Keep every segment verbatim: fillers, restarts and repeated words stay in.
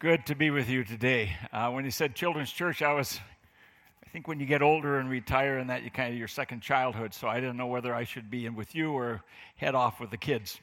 Good to be with you today. Uh, when you said children's church, I was, I think when you get older and retire and that, you kind of your second childhood. So I didn't know whether I should be in with you or head off with the kids.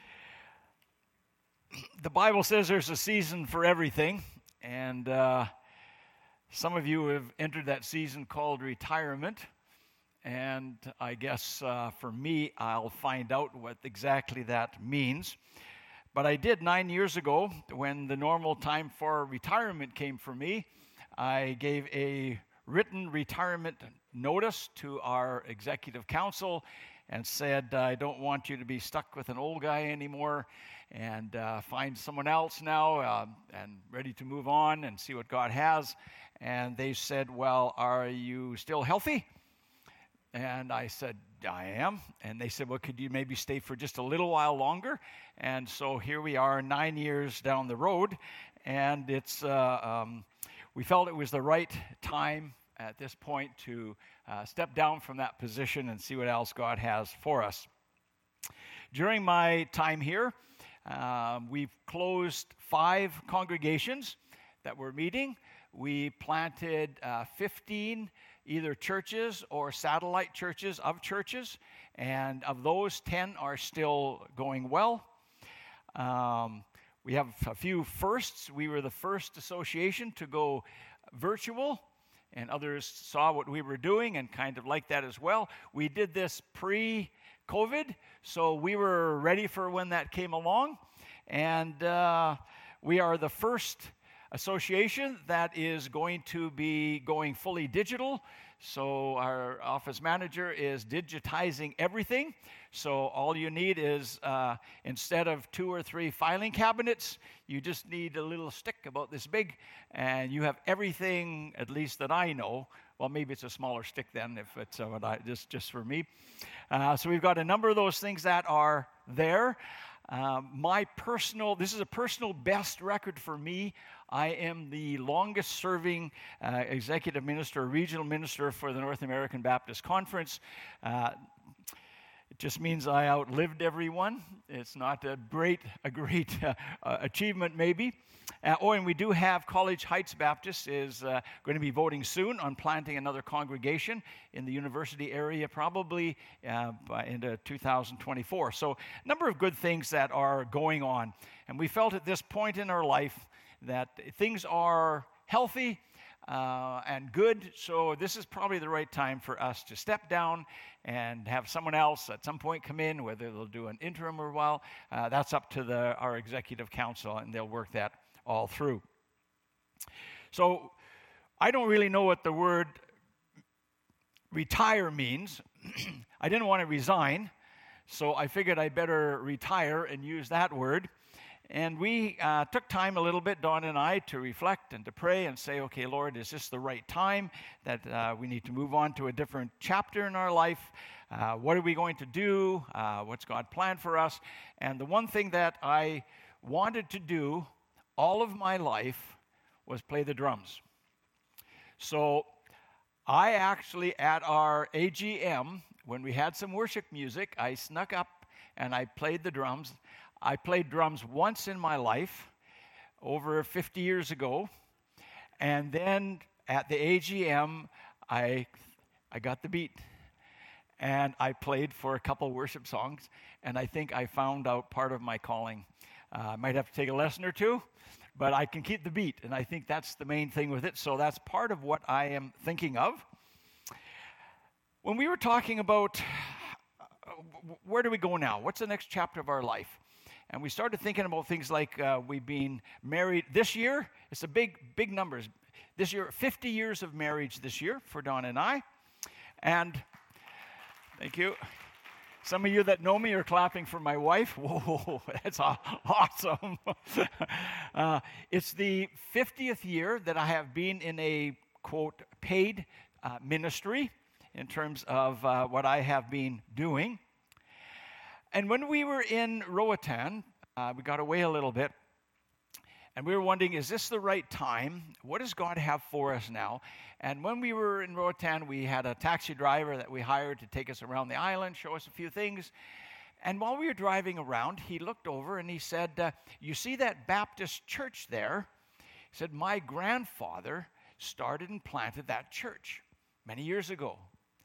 The Bible says there's a season for everything, and uh, some of you have entered that season called retirement. And I guess uh, for me, I'll find out what exactly that means. But I did nine years ago, when the normal time for retirement came for me. I gave a written retirement notice to our executive council and said, I don't want you to be stuck with an old guy anymore, and uh, find someone else now uh, and ready to move on and see what God has. And they said, well, are you still healthy? And I said, I am. And they said, well, could you maybe stay for just a little while longer? And so here we are nine years down the road. And it's uh, um, we felt it was the right time at this point to uh, step down from that position and see what else God has for us. During my time here, um, we've closed five congregations that were meeting. We planted uh, fifteen either churches or satellite churches of churches, and of those, ten are still going well. Um, we have a few firsts. We were the first association to go virtual, and others saw what we were doing and kind of liked that as well. We did this pre-COVID, so we were ready for when that came along, and uh, we are the first association that is going to be going fully digital. So our office manager is digitizing everything. So all you need is, uh, instead of two or three filing cabinets, you just need a little stick about this big, and you have everything, at least that I know. Well, maybe it's a smaller stick then, if it's uh, what I, just, just for me. Uh, so we've got a number of those things that are there. Um, my personal, this is a personal best record for me. I am the longest serving uh, executive minister, regional minister for the North American Baptist Conference. Uh, it just means I outlived everyone. It's not a great, a great uh, uh, achievement, maybe. Uh, oh, and we do have College Heights Baptist is uh, going to be voting soon on planting another congregation in the university area, probably uh, by into two thousand twenty-four. So a number of good things that are going on. And we felt at this point in our life that things are healthy uh, and good, so this is probably the right time for us to step down and have someone else at some point come in, whether they'll do an interim or a while. Uh, that's up to the, our executive council, and they'll work that all through. So I don't really know what the word retire means. I didn't want to resign, so I figured I better retire and use that word. And we uh, took time a little bit, Dawn and I, to reflect and to pray and say, okay, Lord, is this the right time that uh, we need to move on to a different chapter in our life? Uh, what are we going to do? Uh, what's God planned for us? And the one thing that I wanted to do all of my life was play the drums. So I actually, at our A G M, when we had some worship music, I snuck up and I played the drums. I played drums once in my life, over fifty years ago, and then at the A G M, I I got the beat, and I played for a couple worship songs, and I think I found out part of my calling. Uh, I might have to take a lesson or two, but I can keep the beat, and I think that's the main thing with it, so that's part of what I am thinking of. When we were talking about uh, where do we go now? What's the next chapter of our life? And we started thinking about things like uh, we've been married this year. It's a big, big numbers. This year, fifty years of marriage this year for Dawn and I. And thank you. Some of you that know me are clapping for my wife. Whoa, that's awesome. uh, it's the fiftieth year that I have been in a, quote, paid uh, ministry in terms of uh, what I have been doing. And when we were in Roatan, uh, we got away a little bit, and we were wondering, is this the right time? What does God have for us now? And when we were in Roatan, we had a taxi driver that we hired to take us around the island, show us a few things. And while we were driving around, he looked over and he said, uh, you see that Baptist church there? He said, my grandfather started and planted that church many years ago.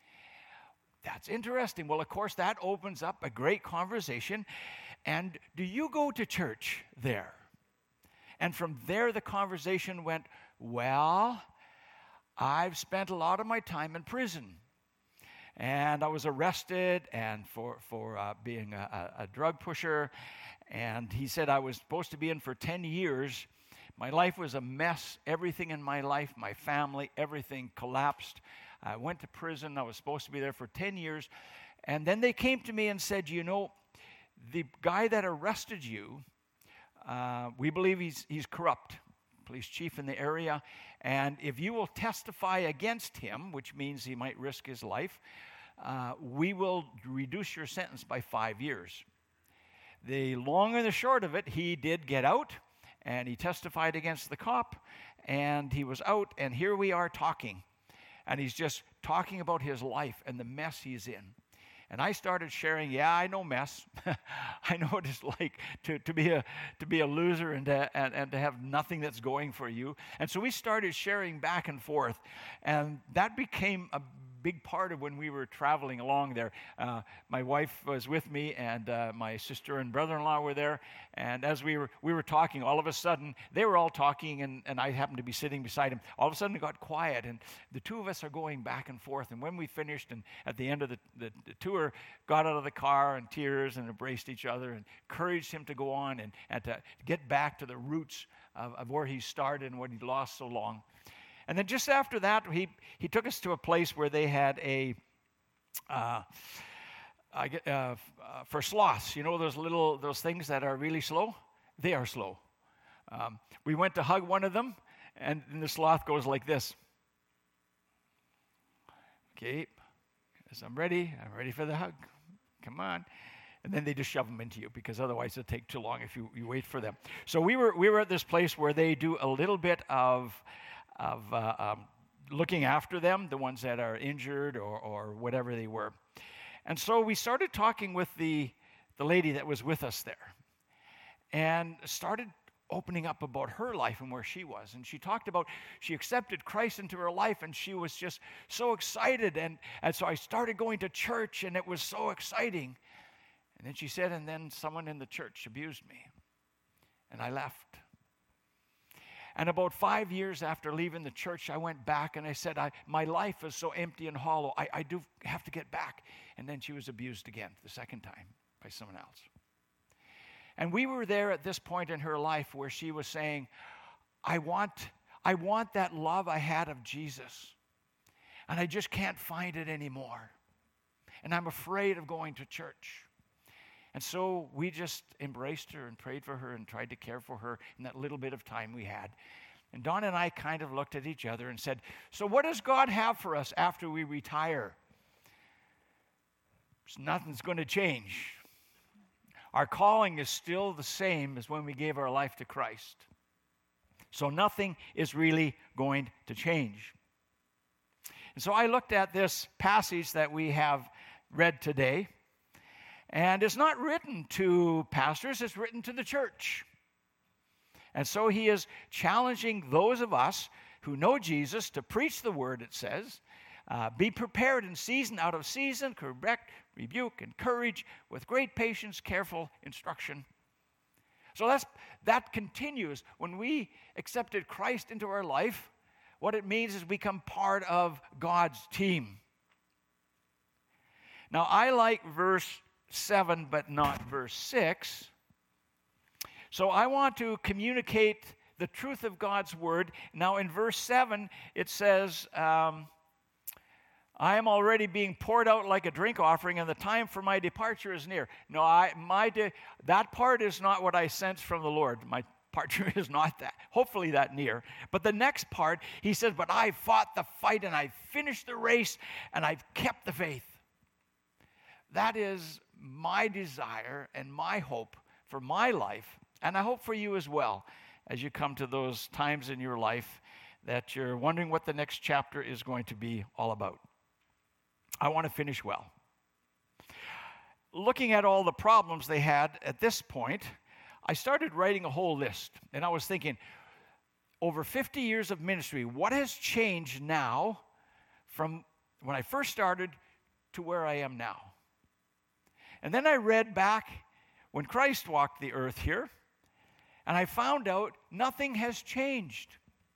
That's interesting. Well, of course, that opens up a great conversation. And do you go to church there? And from there, the conversation went, well, I've spent a lot of my time in prison. And I was arrested and for, for uh, being a, a drug pusher. And he said I was supposed to be in for ten years. My life was a mess. Everything in my life, my family, everything collapsed. I went to prison. I was supposed to be there for ten years. And then they came to me and said, you know, the guy that arrested you, uh, we believe he's, he's corrupt, police chief in the area. And if you will testify against him, which means he might risk his life, uh, we will reduce your sentence by five years. The long and the short of it, he did get out, and he testified against the cop, and he was out, and here we are talking. And he's just talking about his life and the mess he's in. And I started sharing, yeah, I know mess. I know what it's like to, to be a to be a loser and to, and, and to have nothing that's going for you. And so we started sharing back and forth. And that became a big part of when we were traveling along there. Uh, my wife was with me, and uh, my sister and brother-in-law were there. And as we were we were talking, all of a sudden, they were all talking, and, and I happened to be sitting beside him. All of a sudden, it got quiet, and the two of us are going back and forth. And when we finished, and at the end of the, the, the tour, got out of the car in tears and embraced each other and encouraged him to go on and, and to get back to the roots of, of where he started and what he lost so long. And then just after that, he, he took us to a place where they had a, uh, I get, uh, uh, for sloths, you know those little, those things that are really slow? They are slow. Um, we went to hug one of them, and, and the sloth goes like this. Okay, as I'm ready, I'm ready for the hug. Come on. And then they just shove them into you, because otherwise it'll take too long if you, you wait for them. So we were we were at this place where they do a little bit of of uh, um, looking after them, the ones that are injured or, or whatever they were. And so we started talking with the, the lady that was with us there, and started opening up about her life and where she was. And she talked about, she accepted Christ into her life, and she was just so excited. And, and so I started going to church, and it was so exciting. And then she said, and then someone in the church abused me, and I left. And about five years after leaving the church, I went back and I said, I, my life is so empty and hollow. I, I do have to get back. And then she was abused again, the second time, by someone else. And we were there at this point in her life where she was saying, I want, I want that love I had of Jesus. And I just can't find it anymore. And I'm afraid of going to church. And so we just embraced her and prayed for her and tried to care for her in that little bit of time we had. And Don and I kind of looked at each other and said, so what does God have for us after we retire? Nothing's going to change. Our calling is still the same as when we gave our life to Christ. So nothing is really going to change. And so I looked at this passage that we have read today. And it's not written to pastors, it's written to the church. And so he is challenging those of us who know Jesus to preach the word, it says. Uh, be prepared in season, out of season, correct, rebuke, encourage, with great patience, careful instruction. So that's, that continues. When we accepted Christ into our life, what it means is we become part of God's team. Now, I like verse seven, but not verse six. So I want to communicate the truth of God's word. Now in verse seven, it says, um, I am already being poured out like a drink offering, and the time for my departure is near. No, I, my de- that part is not what I sense from the Lord. My departure is not that, hopefully that near. But the next part, he says, but I fought the fight, and I finished the race, and I've kept the faith. That is my desire and my hope for my life, and I hope for you as well, as you come to those times in your life that you're wondering what the next chapter is going to be all about. I want to finish well. Looking at all the problems they had at this point, I started writing a whole list, and I was thinking, over fifty years of ministry, what has changed now from when I first started to where I am now? And then I read back when Christ walked the earth here, and I found out nothing has changed.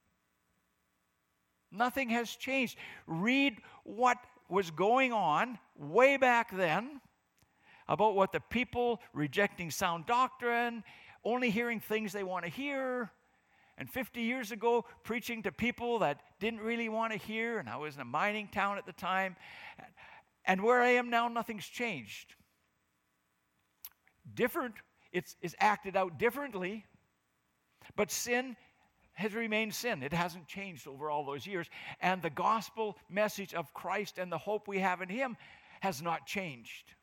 Nothing has changed. Read what was going on way back then about what the people rejecting sound doctrine, only hearing things they want to hear, and fifty years ago preaching to people that didn't really want to hear, and I was in a mining town at the time, and where I am now, nothing's changed. Different, it's, it's acted out differently, but sin has remained sin. It hasn't changed over all those years. And the gospel message of Christ and the hope we have in him has not changed.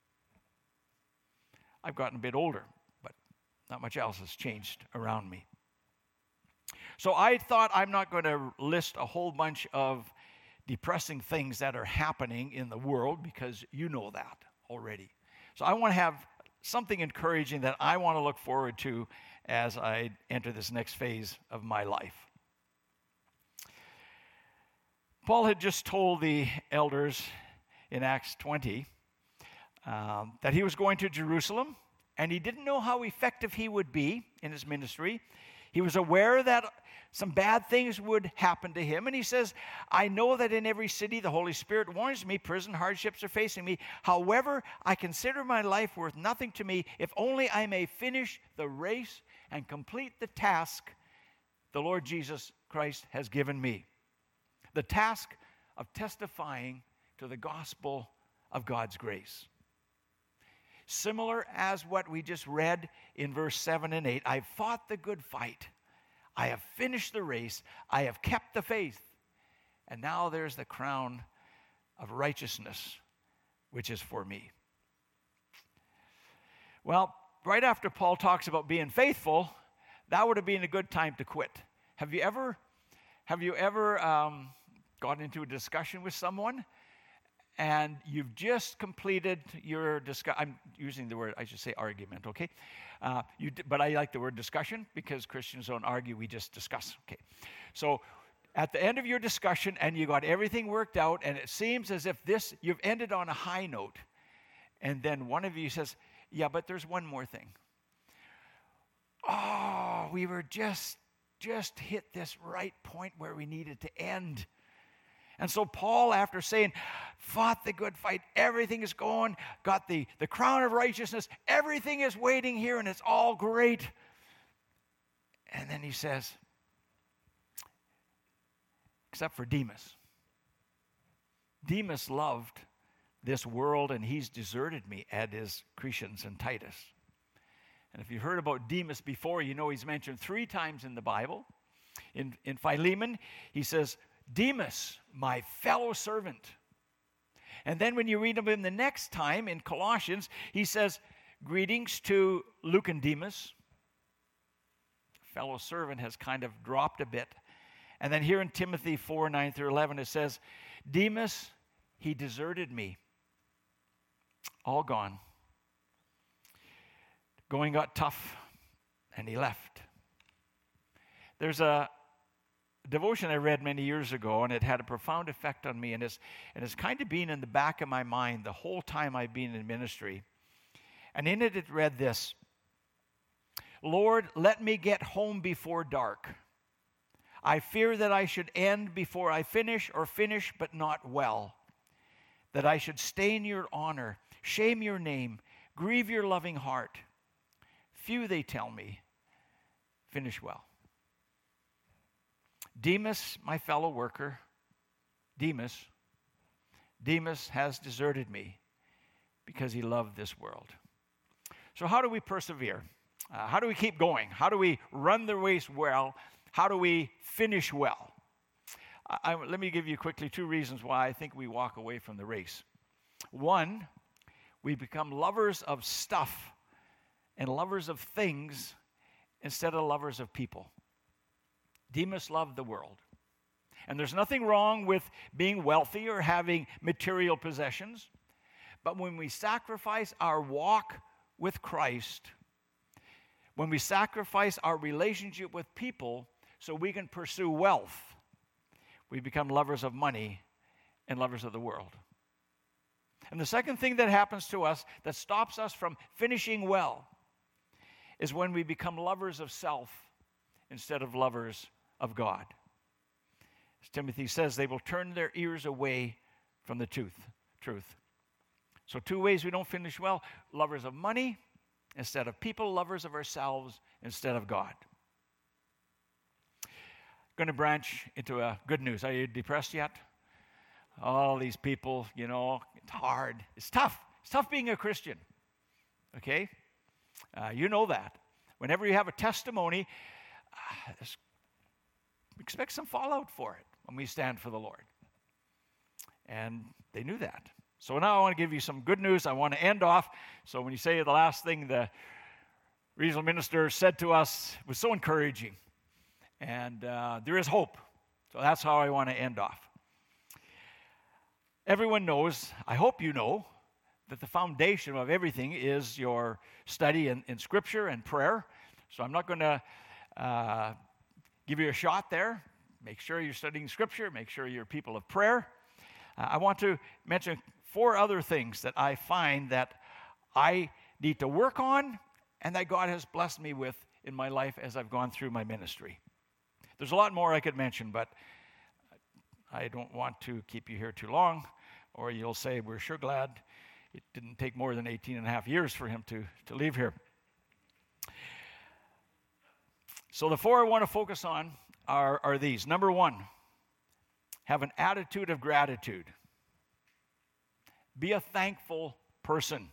I've gotten a bit older, but not much else has changed around me. So I thought I'm not going to list a whole bunch of depressing things that are happening in the world, because you know that already. So I want to have something encouraging that I want to look forward to as I enter this next phase of my life. Paul had just told the elders in Acts twenty um, that he was going to Jerusalem, and he didn't know how effective he would be in his ministry. He was aware that some bad things would happen to him, and he says, I know that in every city the Holy Spirit warns me, prison hardships are facing me. However, I consider my life worth nothing to me if only I may finish the race and complete the task the Lord Jesus Christ has given me. The task of testifying to the gospel of God's grace. Similar as what we just read in verse seven and eight, I've fought the good fight. I have finished the race. I have kept the faith. And now there's the crown of righteousness, which is for me. Well, right after Paul talks about being faithful, that would have been a good time to quit. Have you ever, have you ever um, gotten into a discussion with someone, and you've just completed your discussion? I'm using the word, I should say argument, okay? Uh, you, but I like the word discussion because Christians don't argue, we just discuss, okay? So at the end of your discussion, and you got everything worked out, and it seems as if this, you've ended on a high note, and then one of you says, yeah, but there's one more thing. Oh, we were just, just hit this right point where we needed to end. And so Paul, after saying, fought the good fight, everything is going, got the, the crown of righteousness, everything is waiting here, and it's all great. And then he says, except for Demas. Demas loved this world, and he's deserted me, as is Crescens and Titus. And if you heard about Demas before, you know he's mentioned three times in the Bible. In, in Philemon, he says, Demas, my fellow servant. And then when you read of him the next time in Colossians, he says, greetings to Luke and Demas. Fellow servant has kind of dropped a bit. And then here in Timothy four, nine through eleven, it says, Demas, he deserted me. All gone. Going got tough, and he left. There's a devotion I read many years ago, and it had a profound effect on me, and it's, and it's kind of been in the back of my mind the whole time I've been in ministry. And in it, it read this: Lord, let me get home before dark. I fear that I should end before I finish, or finish but not well. That I should stain your honor, shame your name, grieve your loving heart. Few, they tell me, finish well. Demas, my fellow worker, Demas, Demas has deserted me because he loved this world. So how do we persevere? Uh, how do we keep going? How do we run the race well? How do we finish well? I, I, let me give you quickly two reasons why I think we walk away from the race. One, we become lovers of stuff and lovers of things instead of lovers of people. Demas loved the world. And there's nothing wrong with being wealthy or having material possessions. But when we sacrifice our walk with Christ, when we sacrifice our relationship with people so we can pursue wealth, we become lovers of money and lovers of the world. And the second thing that happens to us that stops us from finishing well is when we become lovers of self instead of lovers of God. As Timothy says, they will turn their ears away from the truth. truth. So two ways we don't finish well: lovers of money instead of people, lovers of ourselves instead of God. Going to branch into a good news. Are you depressed yet? All these people, you know, it's hard. It's tough. It's tough being a Christian. Okay? Uh, you know that. Whenever you have a testimony, uh, expect some fallout for it when we stand for the Lord. And they knew that. So now I want to give you some good news. I want to end off. So when you say the last thing the regional minister said to us was so encouraging. And uh, there is hope. So that's how I want to end off. Everyone knows, I hope you know, that the foundation of everything is your study in, in Scripture and prayer. So I'm not going to uh, give you a shot there. Make sure you're studying Scripture. Make sure you're people of prayer. Uh, I want to mention four other things that I find that I need to work on and that God has blessed me with in my life as I've gone through my ministry. There's a lot more I could mention, but I don't want to keep you here too long, or you'll say, we're sure glad it didn't take more than eighteen and a half years for him to, to leave here. So the four I want to focus on are, are these. Number one, have an attitude of gratitude. Be a thankful person.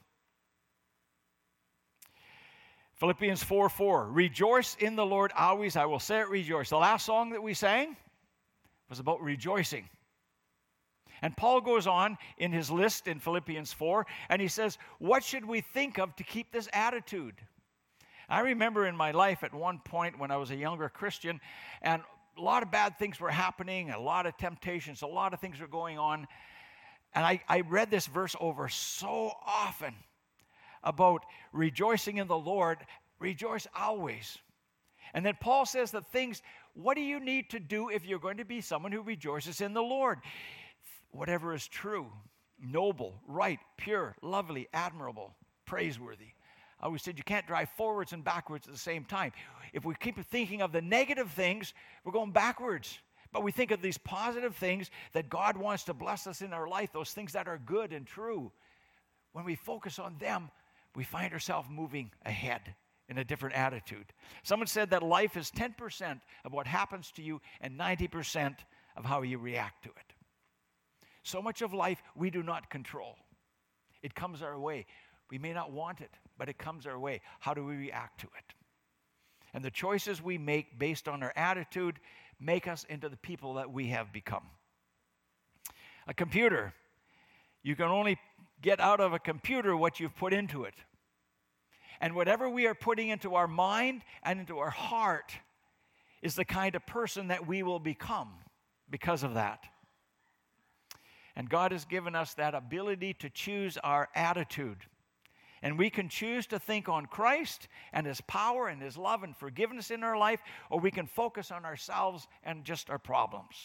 Philippians four four, rejoice in the Lord always. I will say it, rejoice. The last song that we sang was about rejoicing. And Paul goes on in his list in Philippians four, and he says, what should we think of to keep this attitude? I remember in my life at one point when I was a younger Christian, and a lot of bad things were happening, a lot of temptations, a lot of things were going on. And I, I read this verse over so often about rejoicing in the Lord, rejoice always. And then Paul says that things, what do you need to do if you're going to be someone who rejoices in the Lord? Whatever is true, noble, right, pure, lovely, admirable, praiseworthy. I always said you can't drive forwards and backwards at the same time. If we keep thinking of the negative things, we're going backwards. But we think of these positive things that God wants to bless us in our life, those things that are good and true. When we focus on them, we find ourselves moving ahead in a different attitude. Someone said that life is ten percent of what happens to you and ninety percent of how you react to it. So much of life we do not control. It comes our way. We may not want it, but it comes our way. How do we react to it? And the choices we make based on our attitude make us into the people that we have become. A computer, you can only get out of a computer what you've put into it. And whatever we are putting into our mind and into our heart is the kind of person that we will become because of that. And God has given us that ability to choose our attitude. And we can choose to think on Christ and His power and His love and forgiveness in our life, or we can focus on ourselves and just our problems.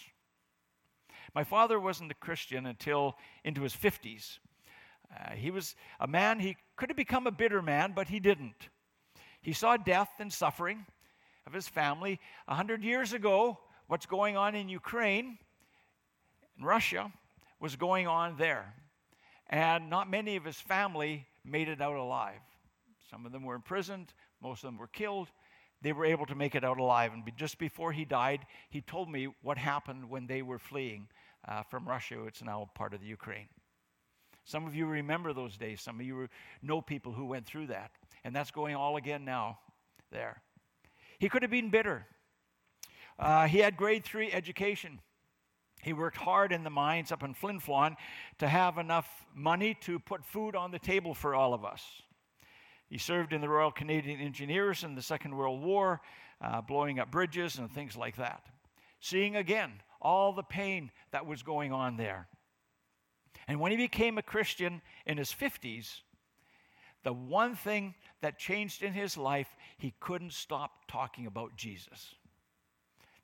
My father wasn't a Christian until into his fifties. Uh, he was a man, he could have become a bitter man, but he didn't. He saw death and suffering of his family. A hundred years ago, what's going on in Ukraine, in Russia, was going on there. And not many of his family made it out alive. Some of them were imprisoned. Most of them were killed. They were able to make it out alive. And just before he died, he told me what happened when they were fleeing uh, from Russia. It's now part of the Ukraine. Some of you remember those days. Some of you know people who went through that. And that's going all again now there. He could have been bitter. Uh, he had grade three education. He worked hard in the mines up in Flin Flon to have enough money to put food on the table for all of us. He served in the Royal Canadian Engineers in the Second World War, uh, blowing up bridges and things like that. Seeing again all the pain that was going on there. And when he became a Christian in his fifties, the one thing that changed in his life, he couldn't stop talking about Jesus.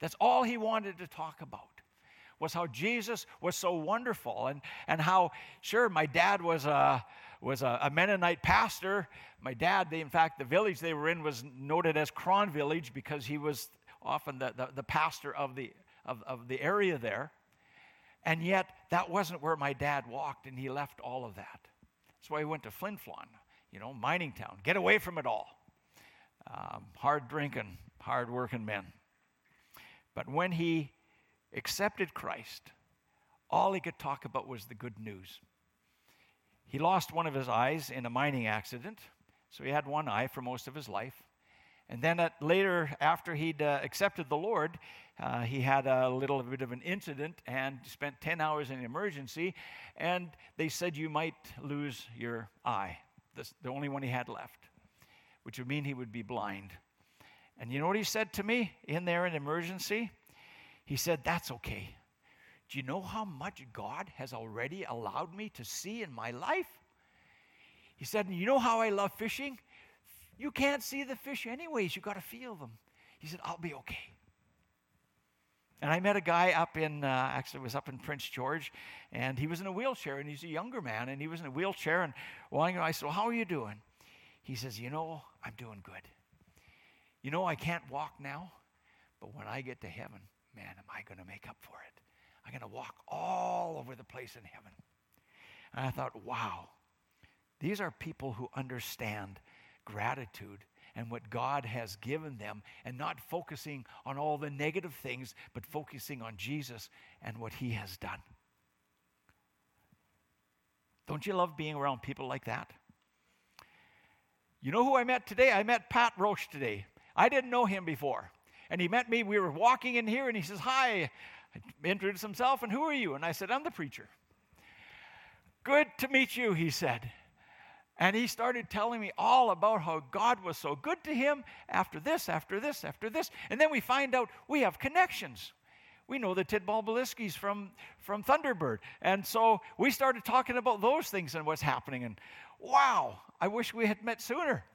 That's all he wanted to talk about, was how Jesus was so wonderful, and, and how, sure, my dad was a, was a, a Mennonite pastor. My dad, they, in fact, the village they were in was noted as Cron Village because he was often the, the, the pastor of the, of, of the area there. And yet, that wasn't where my dad walked, and he left all of that. That's why he went to Flin Flon, you know, mining town. Get away from it all. Um, hard drinking, hard working men. But when he accepted Christ, all he could talk about was the good news. He lost one of his eyes in a mining accident, so he had one eye for most of his life. And then at, later, after he'd uh, accepted the Lord, uh, he had a little bit of an incident and spent ten hours in emergency, and they said you might lose your eye, this, the only one he had left, which would mean he would be blind. And you know what he said to me in there in emergency? He said, that's okay. Do you know how much God has already allowed me to see in my life? He said, you know how I love fishing? You can't see the fish anyways. You got to feel them. He said, I'll be okay. And I met a guy up in, uh, actually it was up in Prince George, and he was in a wheelchair, and he's a younger man, and he was in a wheelchair, and well, I said, well, how are you doing? He says, you know, I'm doing good. You know, I can't walk now, but when I get to heaven, man, am I going to make up for it. I'm going to walk all over the place in heaven. And I thought, wow, these are people who understand gratitude and what God has given them, and not focusing on all the negative things, but focusing on Jesus and what he has done. Don't you love being around people like that? You know who I met today? I met Pat Roche today. I didn't know him before. And he met me. We were walking in here, and he says, hi. He introduced himself, and who are you? And I said, I'm the preacher. Good to meet you, he said. And he started telling me all about how God was so good to him after this, after this, after this. And then we find out we have connections. We know the Tidball Beliskis from, from Thunderbird. And so we started talking about those things and what's happening. And wow, I wish we had met sooner.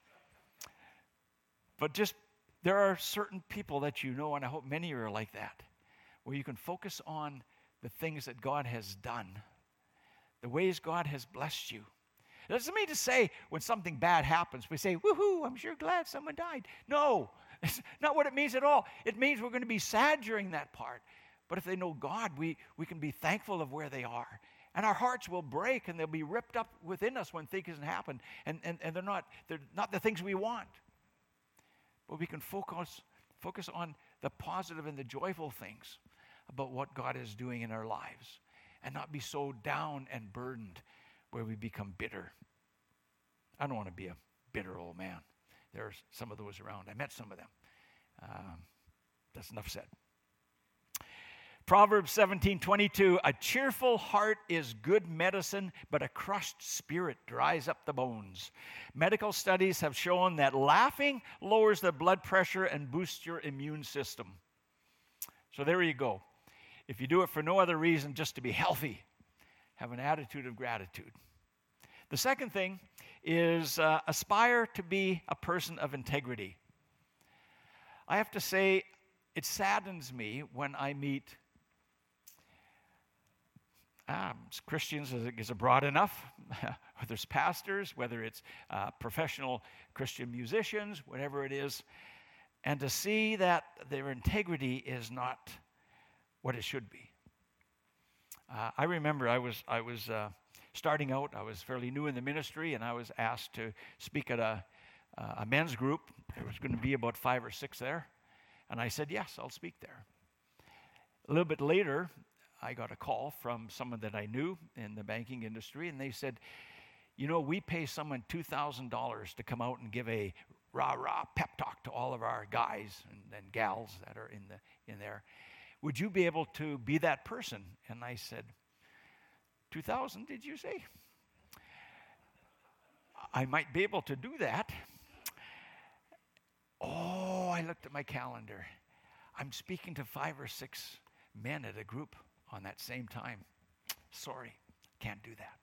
But just, there are certain people that you know, and I hope many are like that, where you can focus on the things that God has done, the ways God has blessed you. It doesn't mean to say when something bad happens, we say, woohoo, I'm sure glad someone died. No, it's not what it means at all. It means we're going to be sad during that part. But if they know God, we, we can be thankful of where they are. And our hearts will break, and they'll be ripped up within us when things happen. And, and, and they're not, they're not the things we want. But we can focus, focus on the positive and the joyful things about what God is doing in our lives, and not be so down and burdened where we become bitter. I don't want to be a bitter old man. There's some of those around. I met some of them. Um, that's enough said. Proverbs seventeen twenty-two, a cheerful heart is good medicine, but a crushed spirit dries up the bones. Medical studies have shown that laughing lowers the blood pressure and boosts your immune system. So there you go. If you do it for no other reason, just to be healthy, have an attitude of gratitude. The second thing is uh, aspire to be a person of integrity. I have to say, it saddens me when I meet um, Christians, is it broad enough? Whether it's pastors, whether it's uh, professional Christian musicians, whatever it is, and to see that their integrity is not what it should be. Uh, I remember I was I was uh, starting out. I was fairly new in the ministry, and I was asked to speak at a uh, a men's group. There was going to be about five or six there, and I said yes, I'll speak there. A little bit later, I got a call from someone that I knew in the banking industry, and they said, "You know, we pay someone two thousand dollars to come out and give a rah rah pep talk to all of our guys and, and gals that are in the in there. Would you be able to be that person?" And I said, two thousand, did you say? I might be able to do that. Oh, I looked at my calendar. I'm speaking to five or six men at a group on that same time. Sorry, can't do that.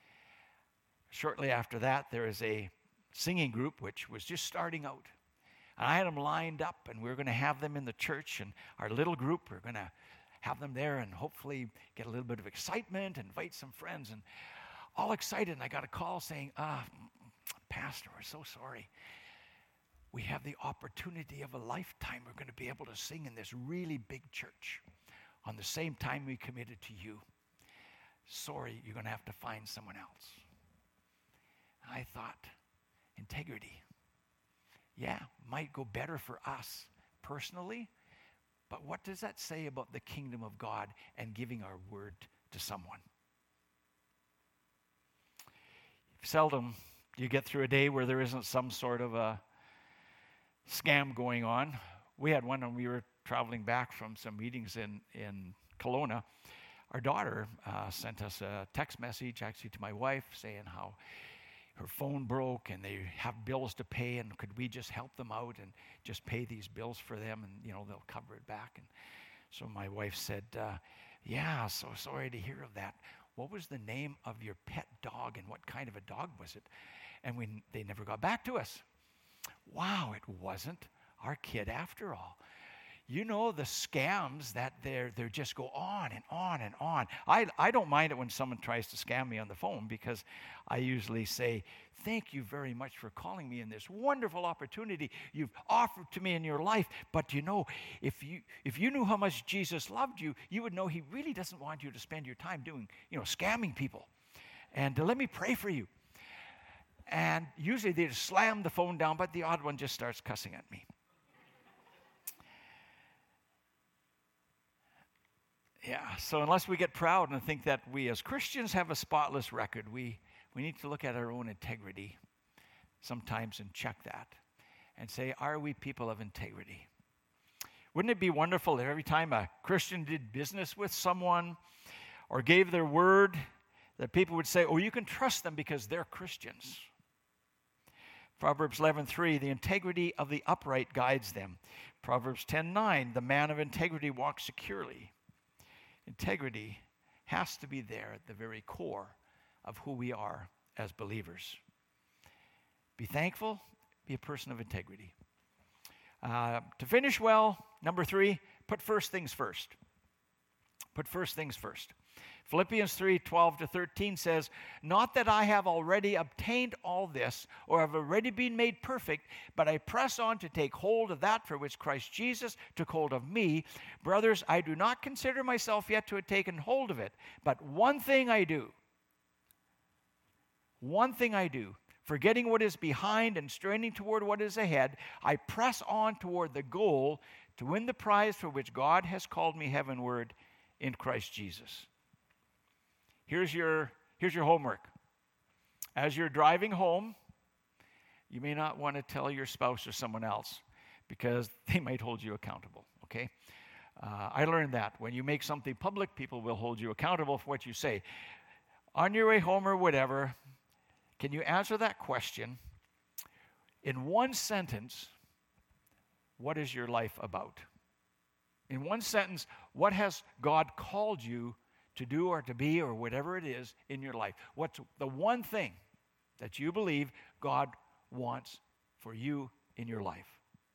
Shortly after that, there is a singing group which was just starting out. And I had them lined up, and we were going to have them in the church, and our little group, we we're going to have them there and hopefully get a little bit of excitement, invite some friends, and all excited. And I got a call saying, ah, Pastor, we're so sorry. We have the opportunity of a lifetime. We're going to be able to sing in this really big church on the same time we committed to you. Sorry, you're going to have to find someone else. I thought, integrity. Yeah, might go better for us personally, but what does that say about the kingdom of God and giving our word to someone? Seldom do you get through a day where there isn't some sort of a scam going on. We had one when we were traveling back from some meetings in, in Kelowna. Our daughter uh, sent us a text message, actually to my wife, saying how her phone broke and they have bills to pay, and could we just help them out and just pay these bills for them, and you know they'll cover it back. And so my wife said, uh, yeah, so sorry to hear of that. What was the name of your pet dog, and what kind of a dog was it? And we, they never got back to us. Wow, it wasn't our kid after all. You know the scams that they're they just go on and on and on. I, I don't mind it when someone tries to scam me on the phone, because I usually say, thank you very much for calling me in this wonderful opportunity you've offered to me in your life. But you know, if you if you knew how much Jesus loved you, you would know he really doesn't want you to spend your time doing, you know, scamming people. And uh, let me pray for you. And usually they just slam the phone down, but the odd one just starts cussing at me. Yeah, so unless we get proud and think that we as Christians have a spotless record, we, we need to look at our own integrity sometimes and check that and say, are we people of integrity? Wouldn't it be wonderful if every time a Christian did business with someone or gave their word, that people would say, oh, you can trust them because they're Christians? Proverbs eleven three, the integrity of the upright guides them. Proverbs ten nine, the man of integrity walks securely. Integrity has to be there at the very core of who we are as believers. Be thankful, be a person of integrity. Uh, to finish well, number three, put first things first. Put first things first. Philippians three twelve to thirteen says, not that I have already obtained all this or have already been made perfect, but I press on to take hold of that for which Christ Jesus took hold of me. Brothers, I do not consider myself yet to have taken hold of it, but one thing I do. One thing I do, forgetting what is behind and straining toward what is ahead, I press on toward the goal to win the prize for which God has called me heavenward in Christ Jesus. Here's your, here's your homework. As you're driving home, you may not want to tell your spouse or someone else because they might hold you accountable, okay? Uh, I learned that. When you make something public, people will hold you accountable for what you say. On your way home or whatever, can you answer that question in one sentence? What is your life about? In one sentence, what has God called you to do or to be or whatever it is in your life? What's the one thing that you believe God wants for you in your life?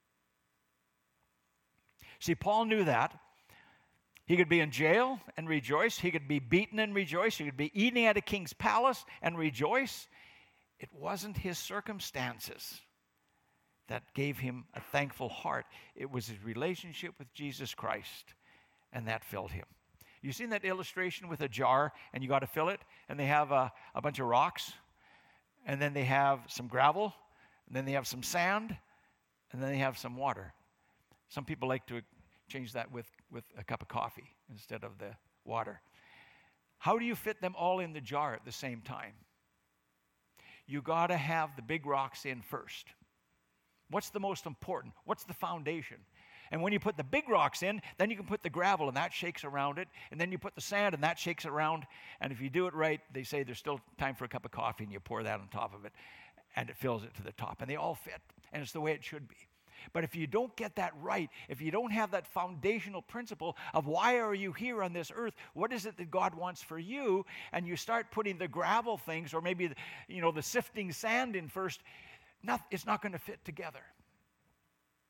See, Paul knew that. He could be in jail and rejoice. He could be beaten and rejoice. He could be eating at a king's palace and rejoice. It wasn't his circumstances that gave him a thankful heart. It was his relationship with Jesus Christ, and that filled him. You've seen that illustration with a jar, and you got to fill it, and they have a, a bunch of rocks, and then they have some gravel, and then they have some sand, and then they have some water. Some people like to change that with, with a cup of coffee instead of the water. How do you fit them all in the jar at the same time? You got to have the big rocks in first. What's the most important? What's the foundation? And when you put the big rocks in, then you can put the gravel, and that shakes around it. And then you put the sand, and that shakes around. And if you do it right, they say there's still time for a cup of coffee, and you pour that on top of it, and it fills it to the top. And they all fit, and it's the way it should be. But if you don't get that right, if you don't have that foundational principle of why are you here on this earth, what is it that God wants for you, and you start putting the gravel things or maybe the, you know, the sifting sand in first, not, it's not going to fit together.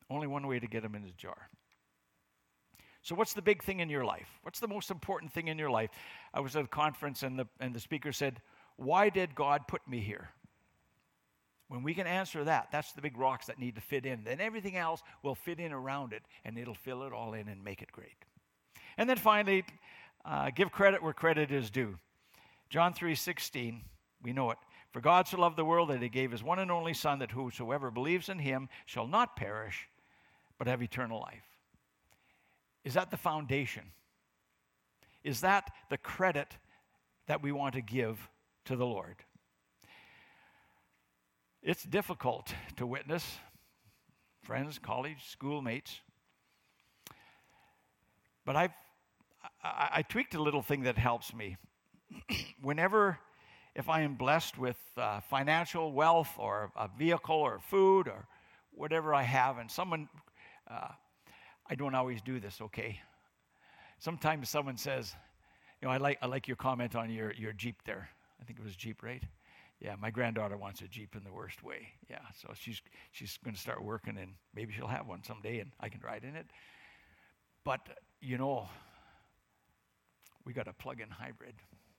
Only one way to get them in his jar. So what's the big thing in your life? What's the most important thing in your life? I was at a conference and the, and the speaker said, why did God put me here? When we can answer that, that's the big rocks that need to fit in. Then everything else will fit in around it, and it'll fill it all in and make it great. And then finally, uh, give credit where credit is due. John three sixteen, we know it. For God so loved the world that he gave his one and only Son, that whosoever believes in him shall not perish, but have eternal life. Is that the foundation? Is that the credit that we want to give to the Lord? It's difficult to witness, friends, colleagues, schoolmates. But I've, I, I tweaked a little thing that helps me. Whenever, if I am blessed with uh, financial wealth or a vehicle or food or whatever I have, and someone, uh, I don't always do this, okay? Sometimes someone says, you know, I like I like your comment on your, your Jeep there. I think it was Jeep, right? Yeah, my granddaughter wants a Jeep in the worst way. Yeah, so she's she's going to start working, and maybe she'll have one someday, and I can ride in it. But, you know, we got a plug-in hybrid.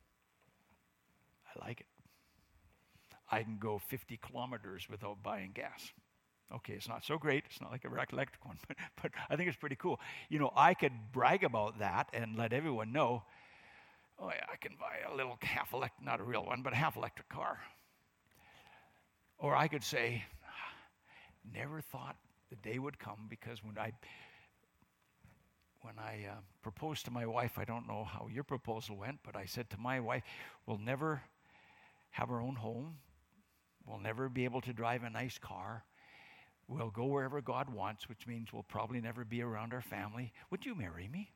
I like it. I can go fifty kilometers without buying gas. Okay, it's not so great. It's not like a electric one, but, but I think it's pretty cool. You know, I could brag about that and let everyone know, oh, yeah, I can buy a little half electric, not a real one, but a half electric car. Or I could say, never thought the day would come, because when I when I uh, proposed to my wife, I don't know how your proposal went, but I said to my wife, we'll never have our own home. We'll never be able to drive a nice car. We'll go wherever God wants, which means we'll probably never be around our family. Would you marry me?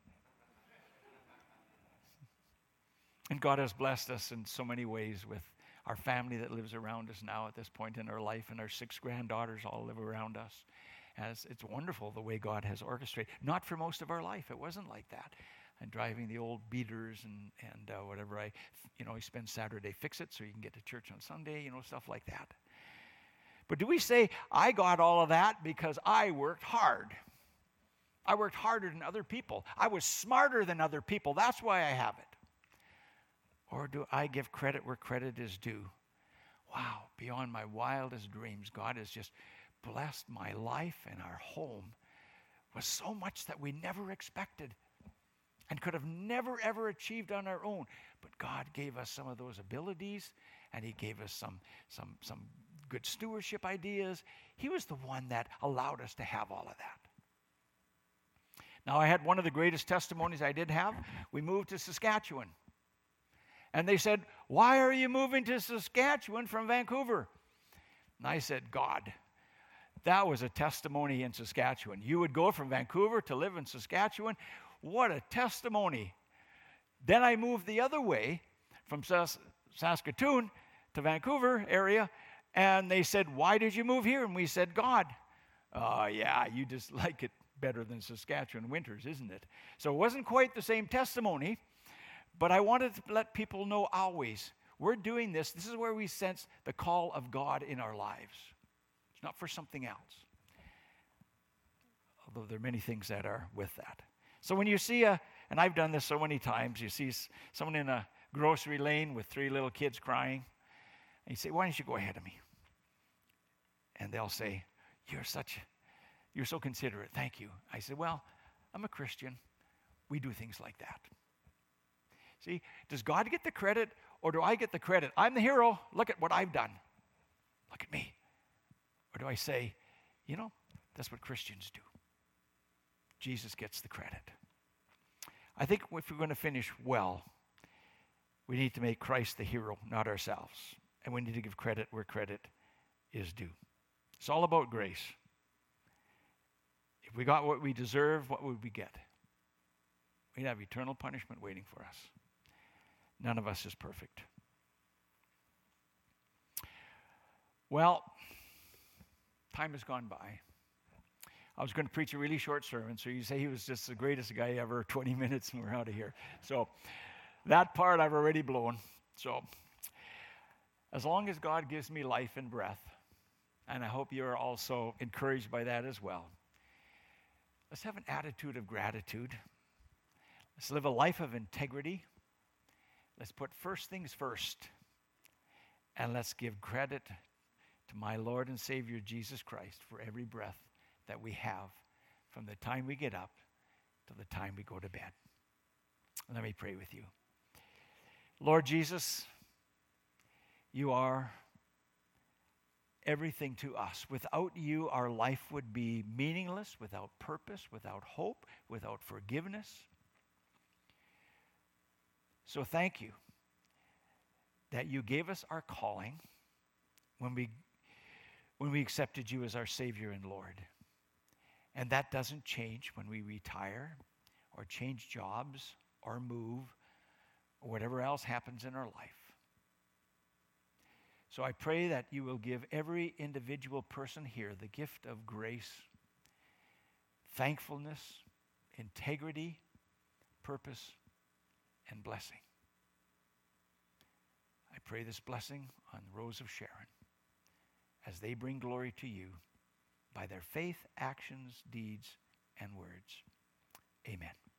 And God has blessed us in so many ways with our family that lives around us now at this point in our life, and our six granddaughters all live around us. As it's wonderful the way God has orchestrated. Not for most of our life. It wasn't like that. And driving the old beaters and, and uh, whatever I, you know, I spend Saturday fix it so you can get to church on Sunday, you know, stuff like that. But do we say, I got all of that because I worked hard? I worked harder than other people. I was smarter than other people. That's why I have it. Or do I give credit where credit is due? Wow, beyond my wildest dreams, God has just blessed my life and our home with so much that we never expected and could have never, ever achieved on our own. But God gave us some of those abilities, and he gave us some, some, some good stewardship ideas. He was the one that allowed us to have all of that. Now, I had one of the greatest testimonies I did have. We moved to Saskatchewan. And they said, why are you moving to Saskatchewan from Vancouver? And I said, God, that was a testimony in Saskatchewan. You would go from Vancouver to live in Saskatchewan. What a testimony. Then I moved the other way from Sas- Saskatoon to Vancouver area, and they said, why did you move here? And we said, God. Oh, yeah, you just like it better than Saskatchewan winters, isn't it? So it wasn't quite the same testimony, but I wanted to let people know always, we're doing this. This is where we sense the call of God in our lives. It's not for something else. Although there are many things that are with that. So when you see a, and I've done this so many times, you see someone in a grocery lane with three little kids crying, and you say, why don't you go ahead of me? And they'll say, you're such, you're so considerate, thank you. I said, well, I'm a Christian. We do things like that. See, does God get the credit, or do I get the credit? I'm the hero. Look at what I've done. Look at me. Or do I say, you know, that's what Christians do. Jesus gets the credit. I think if we're going to finish well, we need to make Christ the hero, not ourselves. And we need to give credit where credit is due. It's all about grace. If we got what we deserve, what would we get? We'd have eternal punishment waiting for us. None of us is perfect. Well, time has gone by. I was going to preach a really short sermon, so you say he was just the greatest guy ever, twenty minutes and we're out of here. So that part I've already blown. So as long as God gives me life and breath, and I hope you're also encouraged by that as well, Let's have an attitude of gratitude. Let's live a life of integrity. Let's put first things first. And let's give credit to my Lord and Savior Jesus Christ for every breath that we have from the time we get up to the time we go to bed. Let me pray with you. Lord Jesus, you are everything to us. Without you, our life would be meaningless, without purpose, without hope, without forgiveness. So thank you that you gave us our calling when we, when we accepted you as our Savior and Lord. And that doesn't change when we retire or change jobs or move or whatever else happens in our life. So I pray that you will give every individual person here the gift of grace, thankfulness, integrity, purpose, and blessing. I pray this blessing on Rose of Sharon as they bring glory to you by their faith, actions, deeds, and words. Amen.